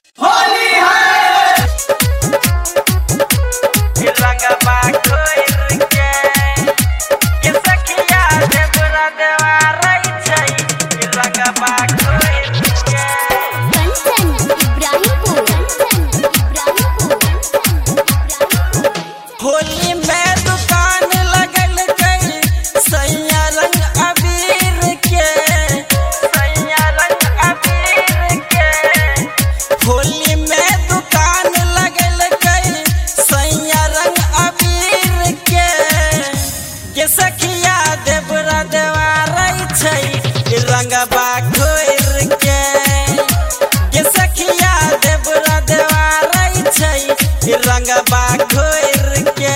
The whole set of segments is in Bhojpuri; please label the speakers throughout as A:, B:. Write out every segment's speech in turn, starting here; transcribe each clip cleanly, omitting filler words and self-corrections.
A: होली है
B: रंगबा खोइर के ये सखिया देवरा देवा रही छै रंगबा खोइर के
C: कंचन इब्राहिमपुर
B: होली में दुकान लगल गई सैया रंग अबीर के सैया रंग अबीर के होली में दुकान लगल गई सैया रंग अबीर के ये सखिया देवरा देवा रही छै रंगबा खोइर के ये सखिया देवरा देवा रही छै रंगबा खोइर के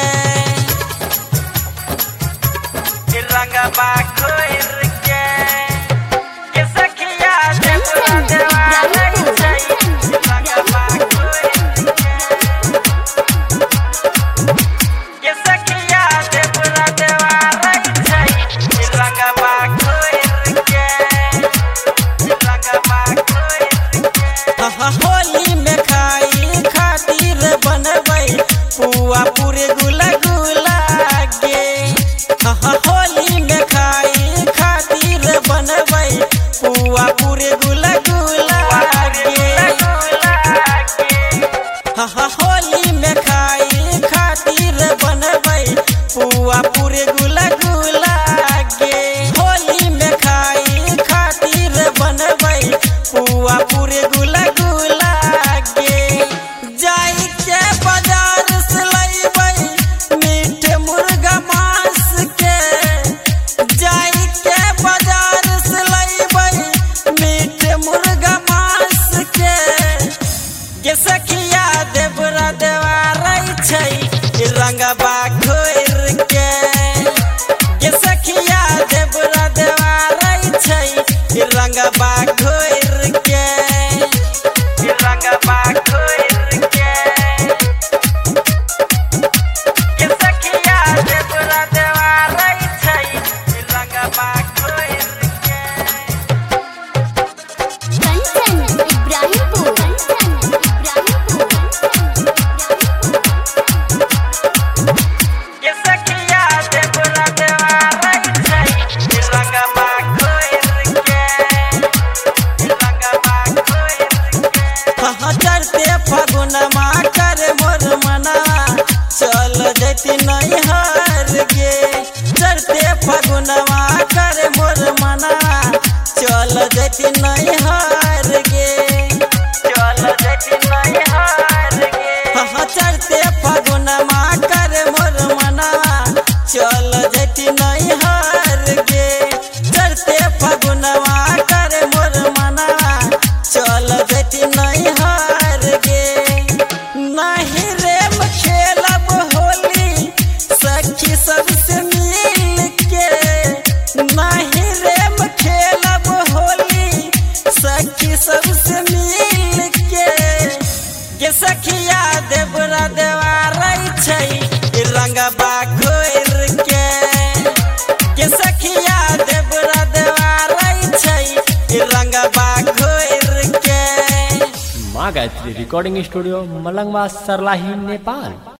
B: रंगबा खोइर के ये सखिया देवरा देवा रही छै रंगबा खोइर के ये सखिया देवरा देवा रही छै रंगबा खोइर के रंगबा खोइर के होली में खाई खातिर बनबै पुआ पूरे गुला गुला गे होली में खाई खातिर बनबै पुआ पूरे गुला गुला गे होली में खाई खातिर बनबै पुआ पूरे गुला गुला गे होली में खाई खातिर बनबै पुआ पूरे गुला गुला गे जाई के बाजार से लइबै मीठ मुर्गा मांस के जाई के बाजार से लइबै मीठ मुर्गा मांस के ये सखिया देवरा देवा रही छै रंगबा खोइर के ये सखिया देवरा देवा रही छै रंगबा खोइर के रंगबा खोइर के ये सखिया देवरा देवा रही छै रंगबा खोइर के
C: कंचन इब्राहिमपुर
B: ये सखिया देवरा देवा रही छै रंगबा खोइर के रंगबा खोइर के चढ़ते फागुनमा कर मोर मना चल जैती नैहर गे चढ़ते फागुनमा कर मोर मना चल जैती नैहर गे चल जैती नैहर गे चढ़ते फागुनमा कर मोर मना चल जैती नैहर गे चढ़ते फागुनमा कर मोर मना चल जैती नैहर गे नहीं रेम खेलब होली सखी सबसे मिल के नहीं रेम खेलब होली सखी सबसे मिल के ये सखिया देवरा देवा रही छै रंगबा खोइर के ये सखिया देवरा देवा रही छै रंगबा खोइर के
D: माँ गायत्री रिकॉर्डिंग स्टूडियो मलंगवा सरलाही नेपाल।